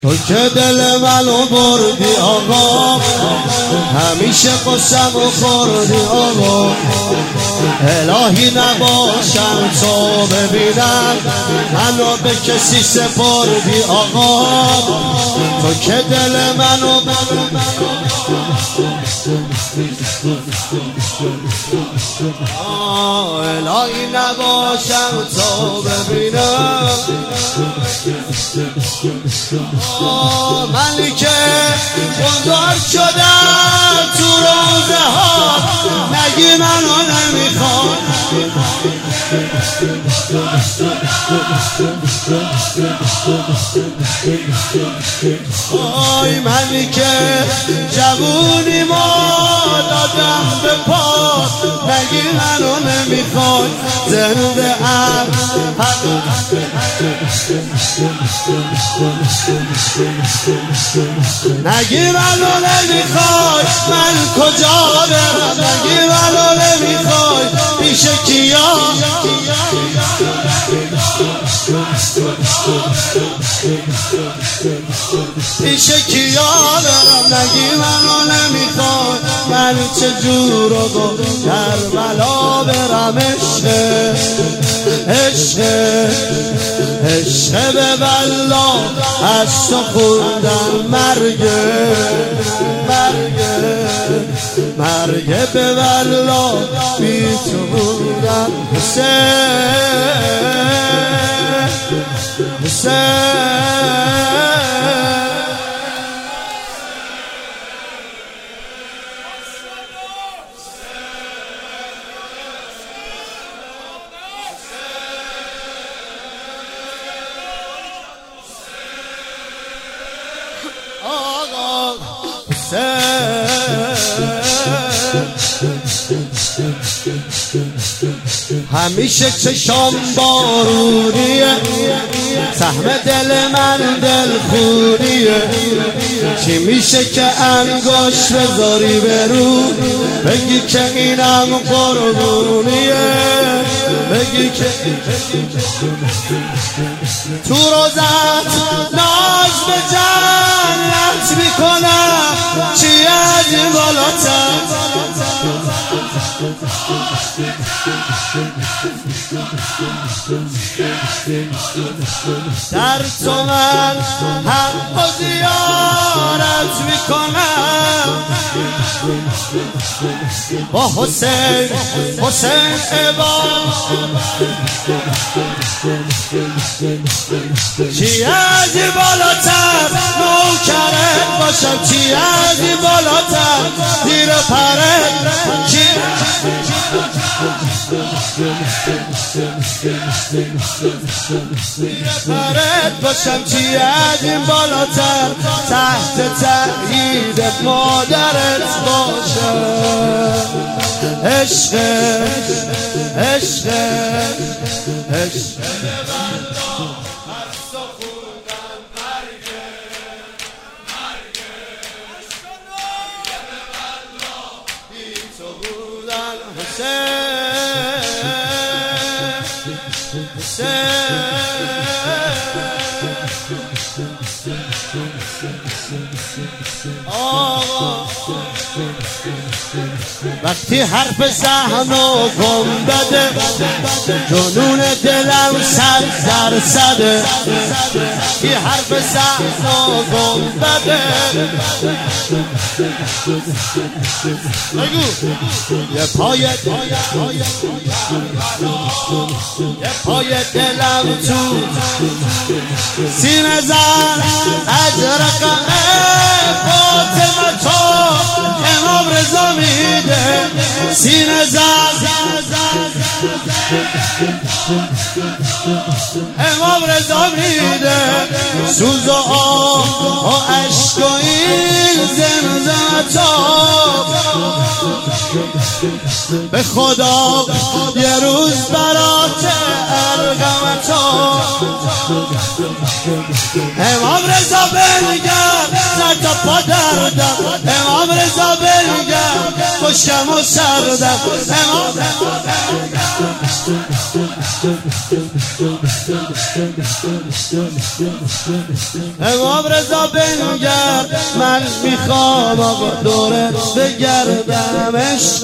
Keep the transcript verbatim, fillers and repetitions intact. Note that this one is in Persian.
تو که دل منو بردی آقا، همیشه قصه‌مو خوردی آقا. الهی نباشم تو ببینم منو به کسی سپردی آقا. تو که دل منو الهی نباشم تو ببینم منی که بزرگ شدم تو روزه ها، نگی منو نمیخواد. آی منی که جوونی ما دادم به پا، نگی منو نمیخواد. زنده ام نگی منو نمیخوای، من کجا برم؟ نگی منو نمیخوای، پیش کیا؟ پیش کیا برم؟ نگی منو نمیخوای، من چجور و با کربلا برم؟ عشق عشق عشق به بلا از تو خوندم، مرگ مرگ مرگ به بلا بی تو بودم. حسین حسین آقا همیشه چشام بارونیه، سهم دل من دل خونیه. چی میشه که انگشت بذاری به رو، بگی که اینم قربونیه، بگی که تو روزت ناز به جنت میکنم. چی از این بالاتر در تو من حق و زیارت میکنم. با حسین حسین عباد چی از این بالاتر نوکرت باشم؟ چی از این بالاتر زیر پرت؟ چی پرت باشم؟ چی از این بالاتر تحت تأیید مادرت باشم؟ عشق عشق عشق وقتی حرف زهن و گنبده جنون دلم صد درصده. وقتی حرف زهن و گنبده یه پای یه پای دلم تو سینه زن از رقم فاطمه تو امام رضا میده. سینه زن امام رضا میده. سوز و آه و عشق و این زنده تا به خدا یه روز برات ارگم تا. امام رضا بنگم نه تا پا دردم، امام رضا بنگم خشکم و سردم امام امام رضا بنگر من میخوام آقا دوره بگردم عشق